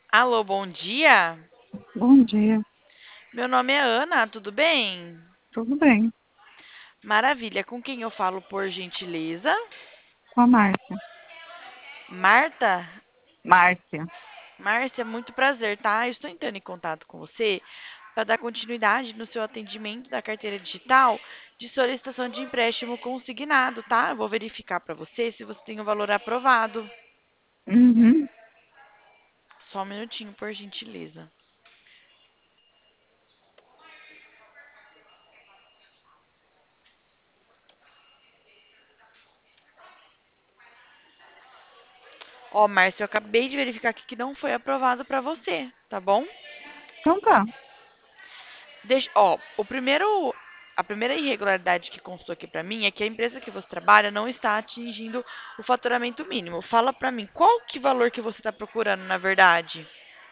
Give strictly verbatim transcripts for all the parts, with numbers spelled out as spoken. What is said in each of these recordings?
Alô, bom dia. Bom dia, Meu nome é Ana, tudo bem? tudo bem? Maravilha. Com quem eu falo, por gentileza? Com a Márcia. Marta? Márcia. Márcia, muito prazer, tá? Eu estou entrando em contato com você para dar continuidade no seu atendimento da carteira digital de solicitação de empréstimo consignado, tá? Eu vou verificar para você se você tem o valor aprovado. Uhum. Só um minutinho, por gentileza. Ó, Márcia, eu acabei de verificar aqui que não foi aprovado para você, tá bom? Então tá. Deixa, ó, o primeiro, a primeira irregularidade que constou aqui pra mim é que a empresa que você trabalha não está atingindo o faturamento mínimo. Fala pra mim, qual que valor que você está procurando, na verdade?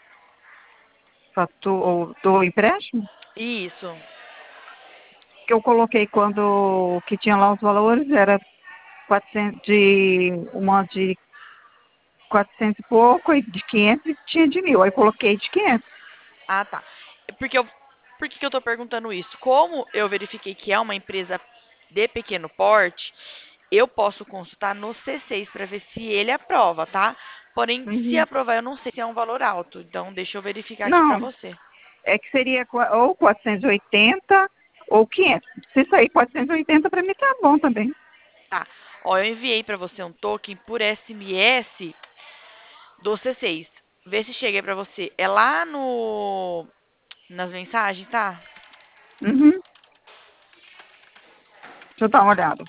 Fatu, do empréstimo Isso. que eu coloquei quando que tinha lá os valores era quatrocentos de uma de quatrocentos e pouco e de quinhentos e tinha de mil. Aí coloquei de quinhentos. Ah, tá. Porque eu, por que que eu tô perguntando isso? Como eu verifiquei que é uma empresa de pequeno porte, eu posso consultar no C seis para ver se ele aprova, tá? Porém, se Uhum. aprovar, eu não sei se é um valor alto. Então, deixa eu verificar aqui pra Não, você. é que seria qua- ou quatrocentos e oitenta ou quinhentos. Se sair quatrocentos e oitenta para mim tá bom também. Tá. Ó, eu enviei pra você um token por S M S do C seis. Vê se chega aí pra você. É lá no nas mensagens, tá? Uhum. Deixa eu dar uma olhada.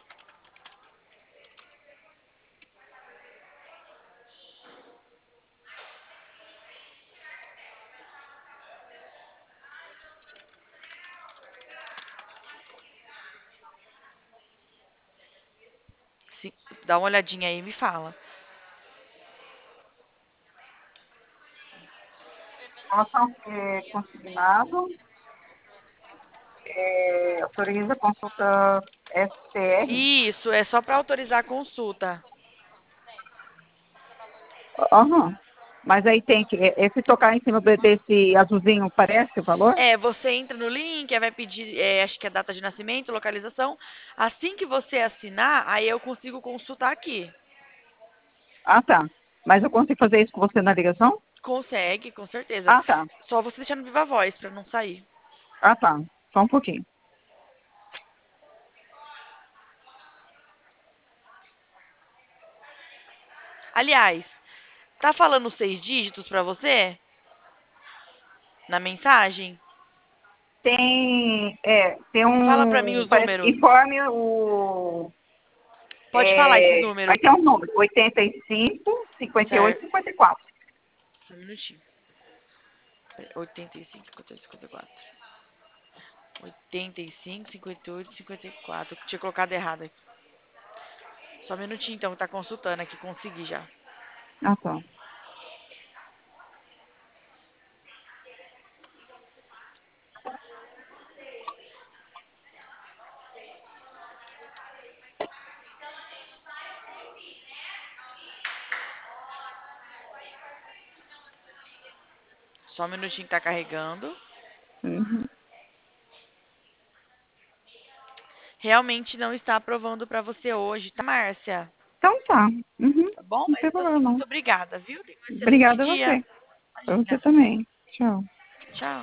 Se, dá uma olhadinha aí e me fala. Informação é, consignado. É, autoriza a consulta S T R. Isso, é só pra autorizar a consulta. Aham. Mas aí tem que. é, Esse tocar em cima desse azulzinho parece o valor? É, você entra no link, aí vai pedir, é, acho que é data de nascimento, localização. Assim que você assinar, aí eu consigo consultar aqui. Ah, tá. Mas eu consigo fazer isso com você na ligação? Consegue, com certeza. Ah, tá. Só você deixar no viva voz pra não sair. Ah, tá. Só um pouquinho. Aliás, tá falando seis dígitos pra você na mensagem? Tem. É, tem Fala pra mim um. os Parece, números. informe o. Pode falar esses É, aí números. tem um número: oitenta e cinco, cinquenta e oito, Certo. cinquenta e quatro. Só um minutinho. oitenta e cinco, cinquenta e oito, cinquenta e quatro. oitenta e cinco, cinquenta e oito, cinquenta e quatro. Tinha colocado errado aqui. Só um minutinho então, que tá consultando aqui. Consegui já. Ah, tá. Só um minutinho que tá carregando. Uhum. Realmente não está aprovando pra você hoje, tá, Márcia? Então tá. Uhum. Tá bom? Não tem Mesmo problema, assim, não. muito obrigada, viu? Tenha um excelente Obrigada a dia. você. Pra você Imagina. também. Tchau. Tchau.